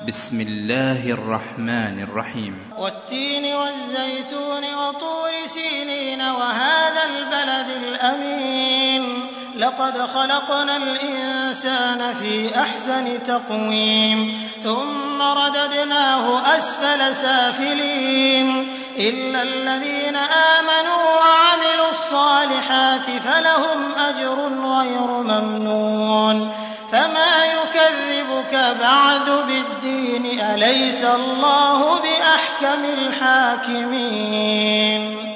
بسم الله الرحمن الرحيم. والتين والزيتون وطور سينين وهذا البلد الأمين لقد خلقنا الإنسان في أحسن تقويم ثم رددناه أسفل سافلين إلا الذين آمنوا وعملوا الصالحات فلهم أجر غير ممنون فما يكذبك بعد بالدين أليس الله بأحكم الحاكمين